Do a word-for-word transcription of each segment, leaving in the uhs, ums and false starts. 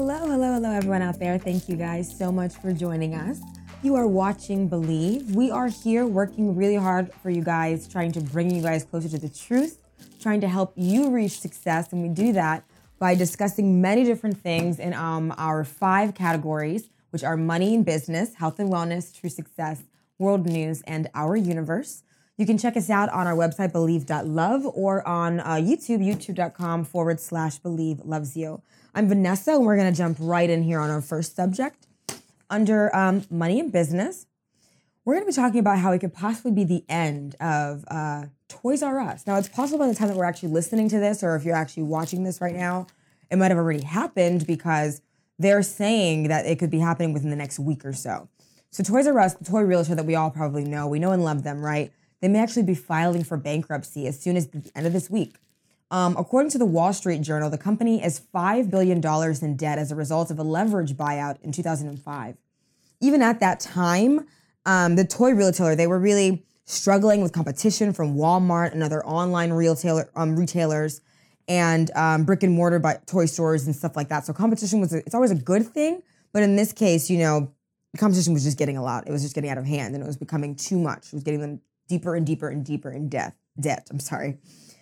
Hello, hello, hello, everyone out there. Thank you guys so much for joining us. You are watching Believe. We are here working really hard for you guys, trying to bring you guys closer to the truth, trying to help you reach success. And we do that by discussing many different things in um, our five categories, which are money and business, health and wellness, true success, world news, and our universe. You can check us out on our website, believe dot love, or on uh, YouTube, youtube.com forward slash believe loves you. I'm Vanessa, and we're going to jump right in here on our first subject. Under um, money and business, we're going to be talking about how it could possibly be the end of uh, Toys R Us. Now, it's possible by the time that we're actually listening to this, or if you're actually watching this right now, it might have already happened because they're saying that it could be happening within the next week or so. So Toys R Us, the toy retailer that we all probably know, we know and love them, right? They may actually be filing for bankruptcy as soon as the end of this week. Um, according to the Wall Street Journal, the company is five billion dollars in debt as a result of a leverage buyout in two thousand five. Even at that time, um, the toy retailer, they were really struggling with competition from Walmart and other online retailer, um, retailers and um, brick and mortar by toy stores and stuff like that. So competition was, a, it's always a good thing. But in this case, you know, the competition was just getting a lot. It was just getting out of hand and it was becoming too much. It was getting them deeper and deeper and deeper in debt. Debt, I'm sorry.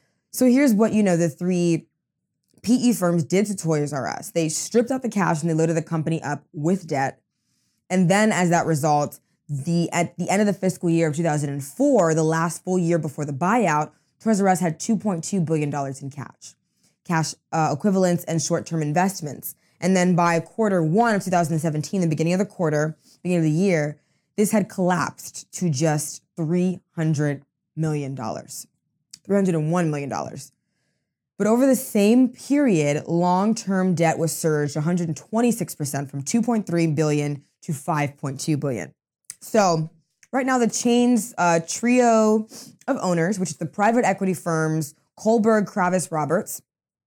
So here's what, you know, the three P E firms did to Toys R Us. They stripped out the cash and they loaded the company up with debt. And then as that result, the at the end of the fiscal year of two thousand four, the last full year before the buyout, Toys R Us had two point two billion dollars in cash, cash uh, equivalents and short-term investments. And then by quarter one of two thousand seventeen, the beginning of the quarter, beginning of the year, this had collapsed to just three hundred million dollars, three hundred one million dollars. But over the same period, long-term debt was surged one hundred twenty-six percent from two point three billion dollars to five point two billion dollars. So right now, the chain's uh, trio of owners, which is the private equity firms Kohlberg Kravis Roberts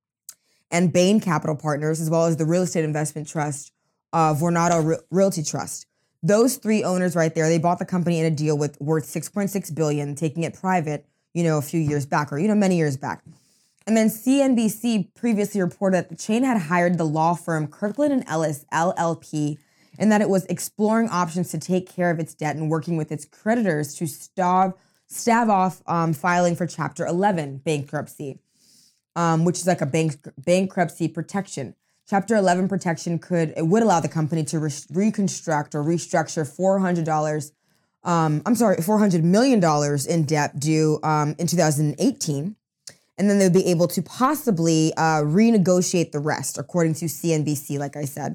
and Bain Capital Partners, as well as the real estate investment trust uh, Vornado Re- Realty Trust. Those three owners right there, they bought the company in a deal with worth six point six billion dollars, taking it private, you know, a few years back or, you know, many years back. And then C N B C previously reported that the chain had hired the law firm Kirkland and Ellis, L L P, and that it was exploring options to take care of its debt and working with its creditors to stave, stave off um, filing for Chapter eleven bankruptcy, um, which is like a bank, bankruptcy protection. Chapter eleven protection could, it would allow the company to re- reconstruct or restructure four hundred dollars, um, I'm sorry, four hundred million dollars in debt due um, in two thousand eighteen. And then they'd be able to possibly uh, renegotiate the rest, according to C N B C, like I said.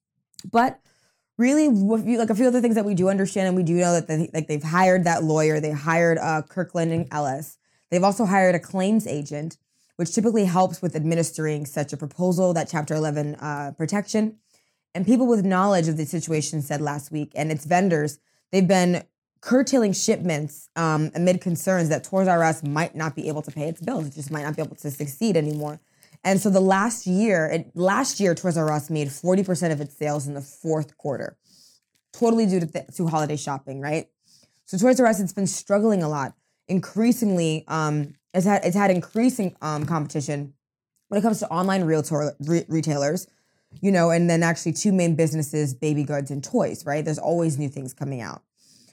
But really, like a few other things that we do understand, and we do know that they, like they've hired that lawyer, they hired uh, Kirkland and Ellis. They've also hired a claims agent, which typically helps with administering such a proposal, that Chapter eleven uh, protection. And people with knowledge of the situation said last week, and its vendors, they've been curtailing shipments um, amid concerns that Toys R Us might not be able to pay its bills. It just might not be able to succeed anymore. And so the last year, it, last year, Toys R Us made forty percent of its sales in the fourth quarter, totally due to, th- to holiday shopping, right? So Toys R Us, it's been struggling a lot. Increasingly, um, it's had it's had increasing um, competition when it comes to online realtor, re- retailers, you know, and then actually two main businesses, baby goods and toys, right? There's always new things coming out.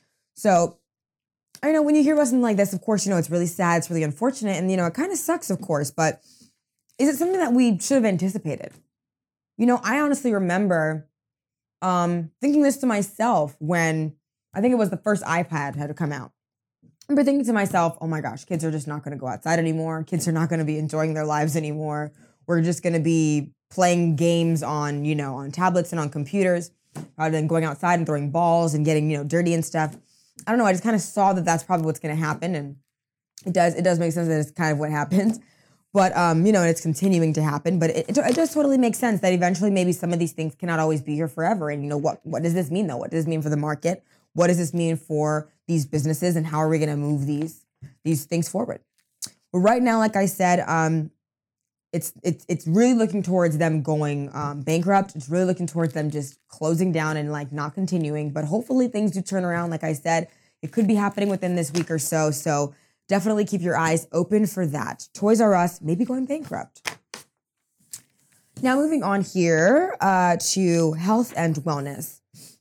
So I know when you hear about something like this, of course, you know, it's really sad, it's really unfortunate, and, you know, it kind of sucks, of course, but is it something that we should have anticipated? You know, I honestly remember um, thinking this to myself when I think it was the first iPad had to come out. I remember thinking to myself, oh my gosh, kids are just not going to go outside anymore. Kids are not going to be enjoying their lives anymore. We're just going to be playing games on, you know, on tablets and on computers rather than going outside and throwing balls and getting, you know, dirty and stuff. I don't know. I just kind of saw that that's probably what's going to happen. And it does, it does make sense that it's kind of what happened. But, um, you know, and it's continuing to happen. But it, it, it does totally make sense that eventually maybe some of these things cannot always be here forever. And, you know, what, what does this mean, though? What does this mean for the market? What does this mean for these businesses? And how are we going to move these, these things forward? But right now, like I said, um, it's, it's, it's really looking towards them going um, bankrupt. It's really looking towards them just closing down and, like, not continuing. But hopefully things do turn around. Like I said, it could be happening within this week or so. So definitely keep your eyes open for that. Toys R Us may be going bankrupt. Now moving on here uh, to health and wellness.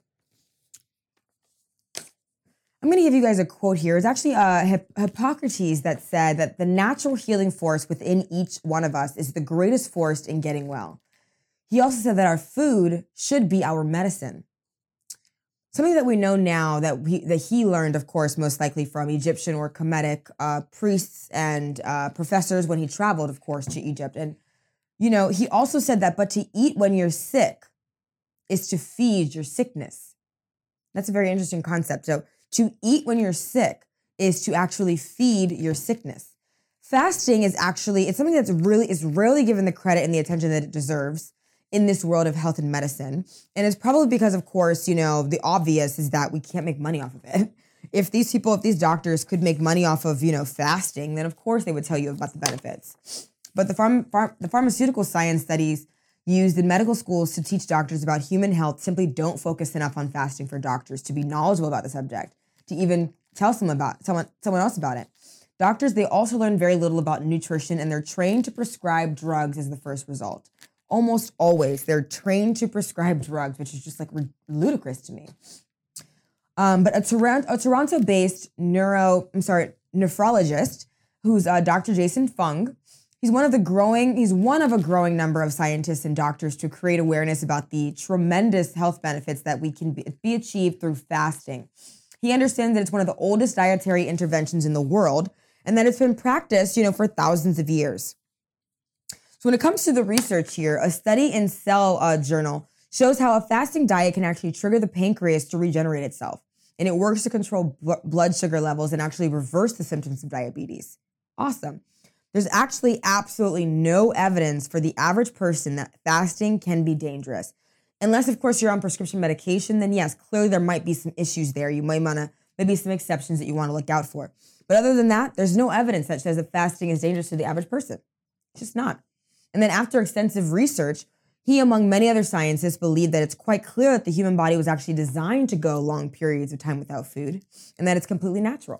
I'm going to give you guys a quote here. It's actually uh, Hipp- Hippocrates that said that the natural healing force within each one of us is the greatest force in getting well. He also said that our food should be our medicine. Something that we know now that we, that he learned, of course, most likely from Egyptian or Kemetic uh, priests and uh, professors when he traveled, of course, to Egypt. And, you know, he also said that, but to eat when you're sick is to feed your sickness. That's a very interesting concept. So to eat when you're sick is to actually feed your sickness. Fasting is actually, it's something that's really, is rarely given the credit and the attention that it deserves in this world of health and medicine. And it's probably because, of course, you know, the obvious is that we can't make money off of it. If these people, if these doctors could make money off of, you know, fasting, then of course they would tell you about the benefits. But the pharm, pharm, the pharmaceutical science studies used in medical schools to teach doctors about human health simply don't focus enough on fasting for doctors to be knowledgeable about the subject, to even tell someone about someone someone else about it. Doctors, they also learn very little about nutrition, and they're trained to prescribe drugs as the first result. Almost always, they're trained to prescribe drugs, which is just like ludicrous to me. Um, but a Toronto, a Toronto-based neuro, I'm sorry, nephrologist, who's uh, Doctor Jason Fung. He's one of the growing, he's one of a growing number of scientists and doctors to create awareness about the tremendous health benefits that we can be, be achieved through fasting. He understands that it's one of the oldest dietary interventions in the world and that it's been practiced, you know, for thousands of years. So when it comes to the research here, a study in Cell uh, Journal shows how a fasting diet can actually trigger the pancreas to regenerate itself. And it works to control bl- blood sugar levels and actually reverse the symptoms of diabetes. Awesome. There's actually absolutely no evidence for the average person that fasting can be dangerous. Unless, of course, you're on prescription medication, then yes, clearly there might be some issues there. You might want to, maybe some exceptions that you want to look out for. But other than that, there's no evidence that says that fasting is dangerous to the average person. It's just not. And then after extensive research, he, among many other scientists, believed that it's quite clear that the human body was actually designed to go long periods of time without food and that it's completely natural.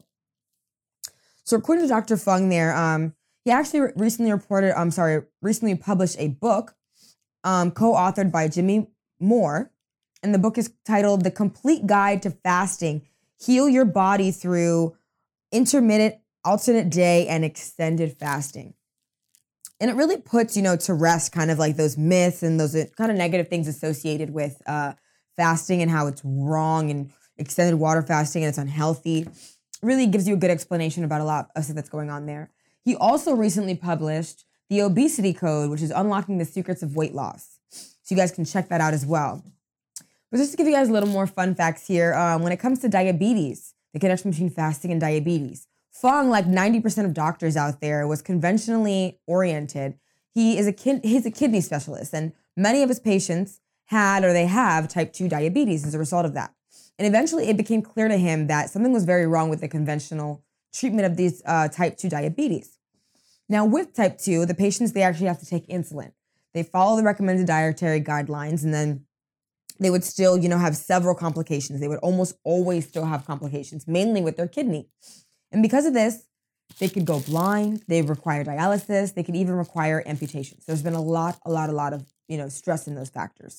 So according to Doctor Fung there, um, he actually recently reported, I'm sorry, recently published a book um, co-authored by Jimmy Moore. And the book is titled The Complete Guide to Fasting, Heal Your Body Through Intermittent, Alternate Day, and Extended Fasting. And it really puts, you know, to rest kind of like those myths and those kind of negative things associated with uh, fasting and how it's wrong and extended water fasting and it's unhealthy. It really gives you a good explanation about a lot of stuff that's going on there. He also recently published The Obesity Code, which is unlocking the secrets of weight loss. So you guys can check that out as well. But just to give you guys a little more fun facts here, um, when it comes to diabetes, the connection between fasting and diabetes, Fung, like ninety percent of doctors out there, was conventionally oriented. He is a kid, he's a kidney specialist, and many of his patients had or they have type two diabetes as a result of that. And eventually it became clear to him that something was very wrong with the conventional treatment of these uh, type two diabetes. Now with type two, the patients, they actually have to take insulin. They follow the recommended dietary guidelines, and then they would still, you know, have several complications. They would almost always still have complications, mainly with their kidney. And because of this, they could go blind, they require dialysis, they could even require amputations. There's been a lot, a lot, a lot of, you know, stress in those factors.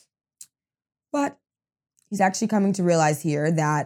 But he's actually coming to realize here that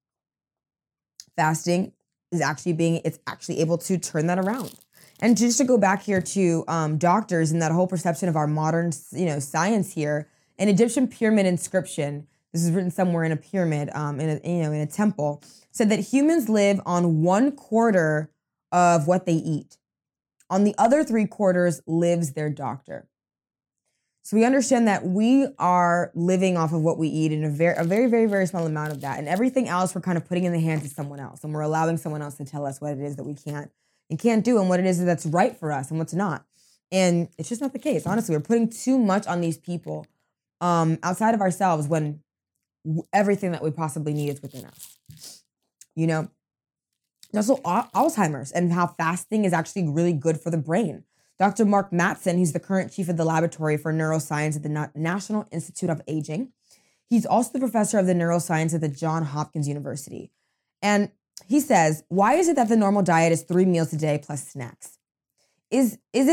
fasting is actually being, it's actually able to turn that around. And just to go back here to um, doctors and that whole perception of our modern, you know, science here, an Egyptian pyramid inscription, this is written somewhere in a pyramid, um, in a, you know, in a temple, said that humans live on one quarter of what they eat. On the other three quarters lives their doctor. So we understand that we are living off of what we eat in a very, a very, very, very small amount of that. And everything else we're kind of putting in the hands of someone else. And we're allowing someone else to tell us what it is that we can't and can't do and what it is that's right for us and what's not. And it's just not the case. Honestly, we're putting too much on these people um, outside of ourselves when everything that we possibly need is within us. You know, also Alzheimer's and how fasting is actually really good for the brain. Doctor Mark Mattson, he's the current chief of the laboratory for neuroscience at the Na- National Institute of Aging. He's also the professor of the neuroscience at the Johns Hopkins University. And he says, why is it that the normal diet is three meals a day plus snacks? Is, is it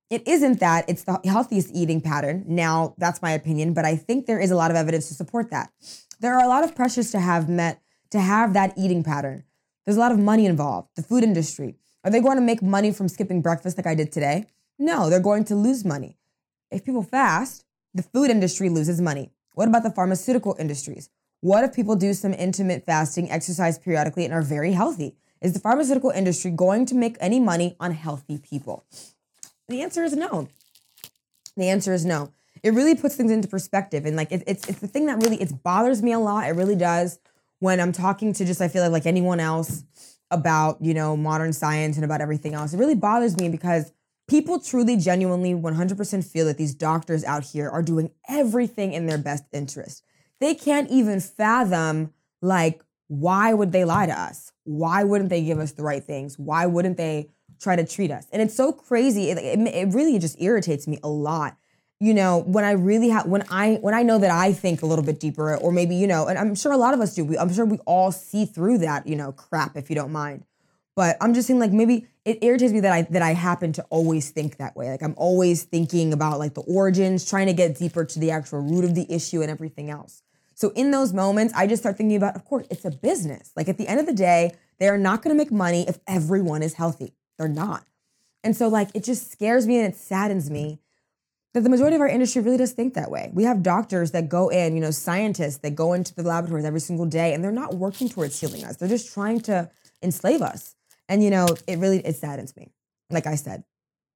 it isn't that, it's the healthiest eating pattern. Now, that's my opinion, but I think there is a lot of evidence to support that. There are a lot of pressures to have met, to have that eating pattern. There's a lot of money involved. The food industry. Are they going to make money from skipping breakfast like I did today? No, they're going to lose money. If people fast, the food industry loses money. What about the pharmaceutical industries? What if people do some intermittent fasting, exercise periodically, and are very healthy? Is the pharmaceutical industry going to make any money on healthy people? The answer is no. The answer is no. It really puts things into perspective. And like, it, it's it's the thing that really, it bothers me a lot. It really does when I'm talking to just, I feel like, like anyone else about, you know, modern science and about everything else. It really bothers me because people truly, genuinely, one hundred percent feel that these doctors out here are doing everything in their best interest. They can't even fathom, like, why would they lie to us? Why wouldn't they give us the right things? Why wouldn't they try to treat us? And it's so crazy. It, it, it really just irritates me a lot. You know, when I really have, when I, when I know that I think a little bit deeper, or maybe, you know, and I'm sure a lot of us do, we, I'm sure we all see through that, you know, crap, if you don't mind. But I'm just saying, like, maybe it irritates me that I, that I happen to always think that way. Like, I'm always thinking about like the origins, trying to get deeper to the actual root of the issue and everything else. So in those moments, I just start thinking about, of course, it's a business. Like, at the end of the day, they are not going to make money if everyone is healthy. They're not. And so, like, it just scares me and it saddens me that the majority of our industry really does think that way. We have doctors that go in, you know, scientists that go into the laboratories every single day, and they're not working towards healing us. They're just trying to enslave us. And, you know, it really, it saddens me, like I said.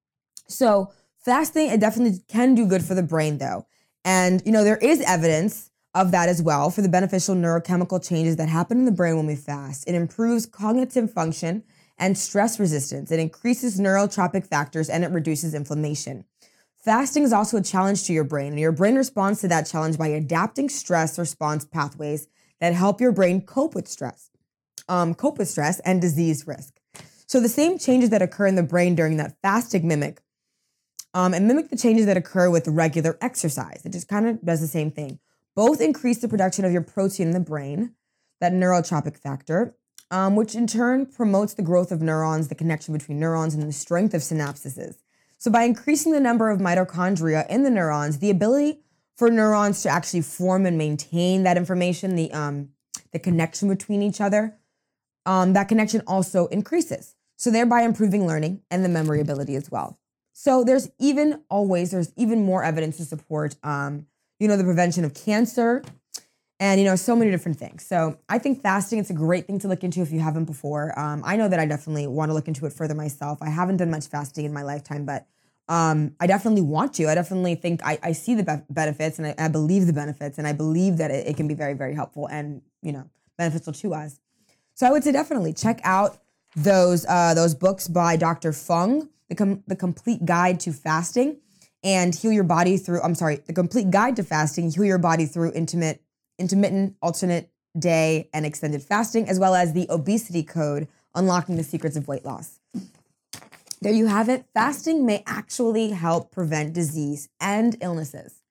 So fasting, it definitely can do good for the brain, though. And, you know, there is evidence of that as well for the beneficial neurochemical changes that happen in the brain when we fast. It improves cognitive function and stress resistance. It increases neurotropic factors, and it reduces inflammation. Fasting is also a challenge to your brain, and your brain responds to that challenge by adapting stress response pathways that help your brain cope with stress, um, cope with stress and disease risk. So the same changes that occur in the brain during that fasting mimic, um, and mimic the changes that occur with regular exercise. It just kind of does the same thing. Both increase the production of your protein in the brain, that neurotropic factor, um, which in turn promotes the growth of neurons, the connection between neurons, and the strength of synapses. So by increasing the number of mitochondria in the neurons, the ability for neurons to actually form and maintain that information, the um, the connection between each other, um, that connection also increases. So thereby improving learning and the memory ability as well. So there's even always, there's even more evidence to support, um, you know, the prevention of cancer and, you know, so many different things. So I think fasting, it's a great thing to look into if you haven't before. Um, I know that I definitely want to look into it further myself. I haven't done much fasting in my lifetime, but um, I definitely want to. I definitely think I, I see the be- benefits and I, I believe the benefits, and I believe that it, it can be very, very helpful and, you know, beneficial to us. So I would say definitely check out those uh, those books by Doctor Fung, the, com- the Complete Guide to Fasting and Heal Your Body Through, I'm sorry, The Complete Guide to Fasting, Heal Your Body Through Intimate intermittent, alternate day, and extended fasting, as well as the Obesity Code, Unlocking the Secrets of Weight Loss. There you have it. Fasting may actually help prevent disease and illnesses.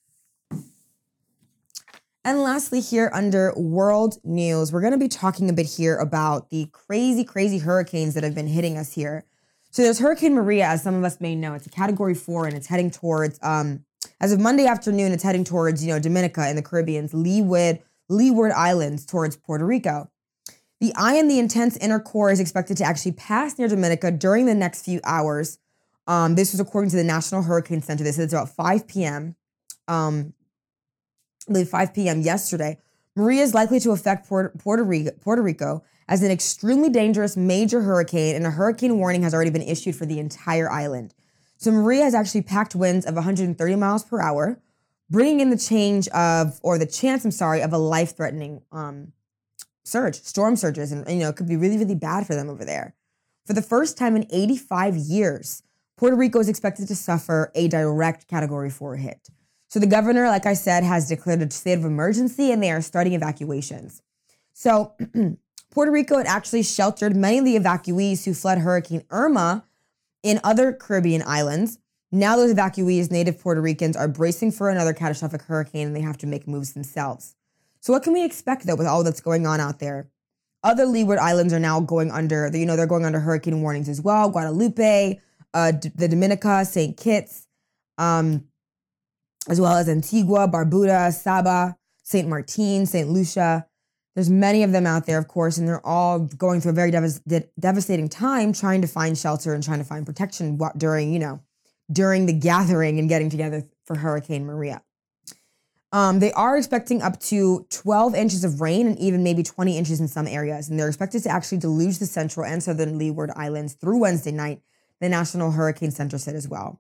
And lastly, here under world news, we're going to be talking a bit here about the crazy, crazy hurricanes that have been hitting us here. So there's Hurricane Maria, as some of us may know. It's a category four, and it's heading towards, um, as of Monday afternoon, it's heading towards, you know, Dominica in the Caribbean's Leeward, Leeward Islands towards Puerto Rico. The eye and the intense inner core is expected to actually pass near Dominica during the next few hours. Um, this was according to the National Hurricane Center. This is about five p.m. Um, I believe five p.m. yesterday. Maria is likely to affect Puerto, Puerto Rico, Puerto Rico as an extremely dangerous major hurricane, and a hurricane warning has already been issued for the entire island. So Maria has actually packed winds of one hundred thirty miles per hour, bringing in the change of, or the chance, I'm sorry, of a life-threatening um, surge, storm surges, and, you know, it could be really, really bad for them over there. For the first time in eighty-five years, Puerto Rico is expected to suffer a direct Category four hit. So the governor, like I said, has declared a state of emergency, and they are starting evacuations. So Puerto Rico had actually sheltered many of the evacuees who fled Hurricane Irma in other Caribbean islands. Now those evacuees, native Puerto Ricans, are bracing for another catastrophic hurricane, and they have to make moves themselves. So what can we expect, though, with all that's going on out there? Other Leeward Islands are now going under, you know, they're going under hurricane warnings as well. Guadalupe, uh, D- the Dominica, Saint Kitts, um, as well as Antigua, Barbuda, Saba, Saint Martin, Saint Lucia. There's many of them out there, of course, and they're all going through a very devas- de- devastating time trying to find shelter and trying to find protection wa- during, you know, during the gathering and getting together for Hurricane Maria. Um, they are expecting up to twelve inches of rain and even maybe twenty inches in some areas. And they're expected to actually deluge the central and southern Leeward Islands through Wednesday night, the National Hurricane Center said as well.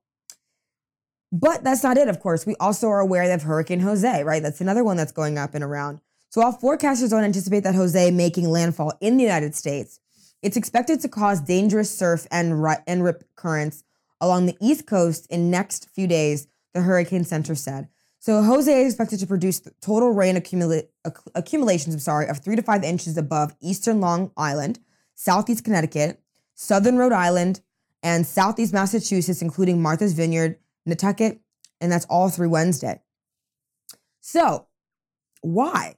But that's not it, of course. We also are aware of Hurricane Jose, right? That's another one that's going up and around. So while forecasters don't anticipate that Jose making landfall in the United States, it's expected to cause dangerous surf and, ri- and rip currents along the East Coast in next few days, the Hurricane Center said. So Jose is expected to produce total rain accumula- acc- accumulations, I'm sorry, of three to five inches above eastern Long Island, southeast Connecticut, southern Rhode Island, and southeast Massachusetts, including Martha's Vineyard, Nantucket, and that's all through Wednesday. So why?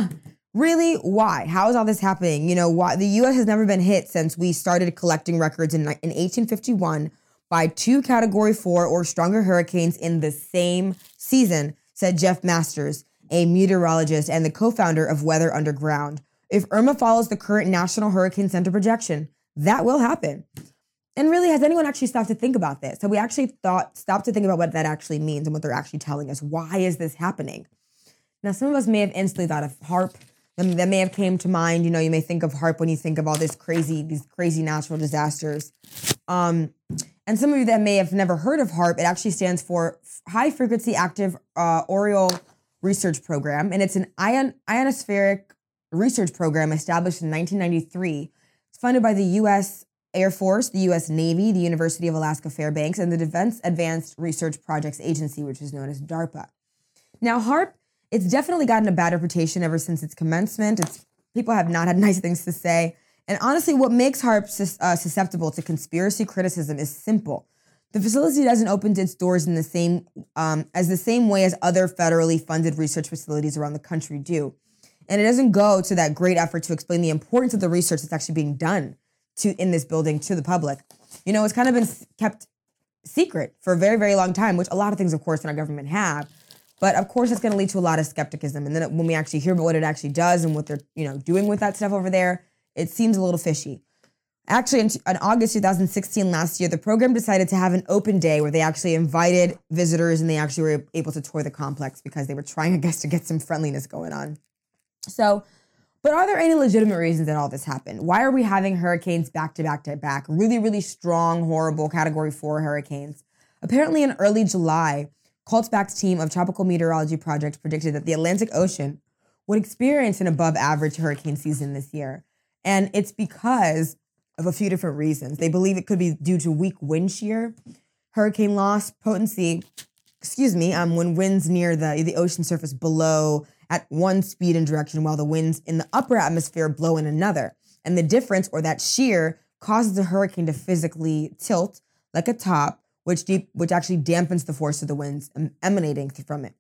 Really, why? How is all this happening? You know, why the U S has never been hit since we started collecting records in, in eighteen fifty-one by two category four or stronger hurricanes in the same season, said Jeff Masters, a meteorologist and the co-founder of Weather Underground. If Irma follows the current National Hurricane Center projection, that will happen. And really, has anyone actually stopped to think about this? So we actually thought, stopped to think about what that actually means and what they're actually telling us. Why is this happening? Now, some of us may have instantly thought of HAARP. That may have came to mind. You know, you may think of HAARP when you think of all this crazy, these crazy natural disasters. Um, and some of you that may have never heard of HAARP, it actually stands for High Frequency Active uh, Auroral Research Program. And it's an ion, ionospheric research program established in nineteen ninety-three. It's funded by the U S Air Force, the U S Navy, the University of Alaska Fairbanks, and the Defense Advanced Research Projects Agency, which is known as DARPA. Now, HAARP, it's definitely gotten a bad reputation ever since its commencement. It's, people have not had nice things to say. And honestly, what makes HAARP sus, uh, susceptible to conspiracy criticism is simple. The facility doesn't open its doors in the same um, as the same way as other federally funded research facilities around the country do. And it doesn't go to that great effort to explain the importance of the research that's actually being done to in this building to the public. You know, it's kind of been kept secret for a very, very long time, which a lot of things, of course, in our government have. But of course, it's going to lead to a lot of skepticism. And then when we actually hear about what it actually does and what they're, you know, doing with that stuff over there, it seems a little fishy. Actually, in, in August two thousand sixteen, last year, the program decided to have an open day where they actually invited visitors and they actually were able to tour the complex because they were trying, I guess, to get some friendliness going on. So, but are there any legitimate reasons that all this happened? Why are we having hurricanes back to back to back? Really, really strong, horrible category four hurricanes. Apparently in early July, Kultzbach's team of Tropical Meteorology Project predicted that the Atlantic Ocean would experience an above average hurricane season this year. And it's because of a few different reasons. They believe it could be due to weak wind shear, hurricane loss, potency, excuse me, um, when winds near the, the ocean surface blow at one speed and direction while the winds in the upper atmosphere blow in another. And the difference, or that shear, causes the hurricane to physically tilt like a top, which deep, which actually dampens the force of the winds emanating from it.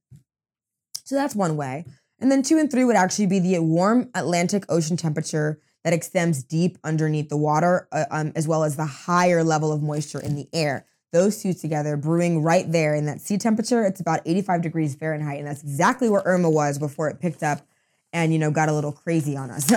So that's one way. And then two and three would actually be the warm Atlantic Ocean temperature that extends deep underneath the water, uh, um, as well as the higher level of moisture in the air. Those two together, brewing right there in that sea temperature, it's about eighty-five degrees Fahrenheit. And that's exactly where Irma was before it picked up and, you know, got a little crazy on us.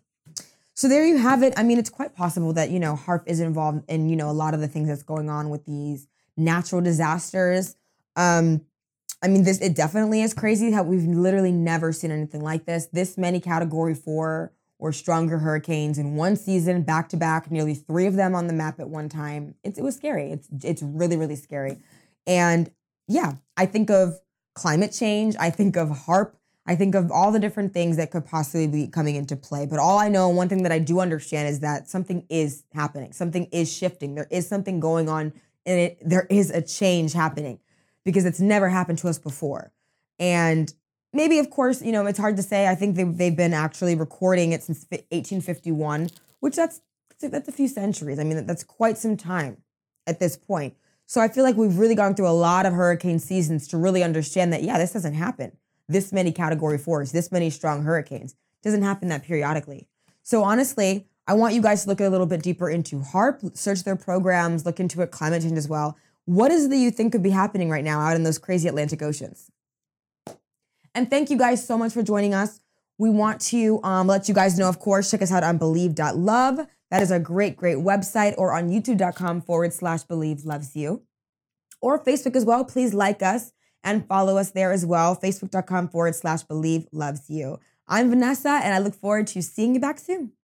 So there you have it. I mean, it's quite possible that, you know, HAARP is involved in, you know, a lot of the things that's going on with these natural disasters. Um, I mean, this it definitely is crazy how we've literally never seen anything like this. This many category four or stronger hurricanes in one season, back to back, nearly three of them on the map at one time. It's, it was scary. It's it's really, really scary. And yeah, I think of climate change. I think of HAARP. I think of all the different things that could possibly be coming into play. But all I know, one thing that I do understand is that something is happening. Something is shifting. There is something going on and it, there is a change happening because it's never happened to us before. And maybe, of course, you know, it's hard to say. I think they, they've been actually recording it since eighteen fifty-one, which that's, that's a few centuries. I mean, that's quite some time at this point. So I feel like we've really gone through a lot of hurricane seasons to really understand that, yeah, this doesn't happen. This many category fours, this many strong hurricanes. It doesn't happen that periodically. So honestly, I want you guys to look a little bit deeper into HAARP, search their programs, look into it, climate change as well. What is it that you think could be happening right now out in those crazy Atlantic oceans? And thank you guys so much for joining us. We want to um, let you guys know, of course, check us out on believe dot love. That is a great, great website, or on youtube.com forward slash believe loves you. Or Facebook as well. Please like us and follow us there as well. Facebook.com forward slash believe loves you. I'm Vanessa, and I look forward to seeing you back soon.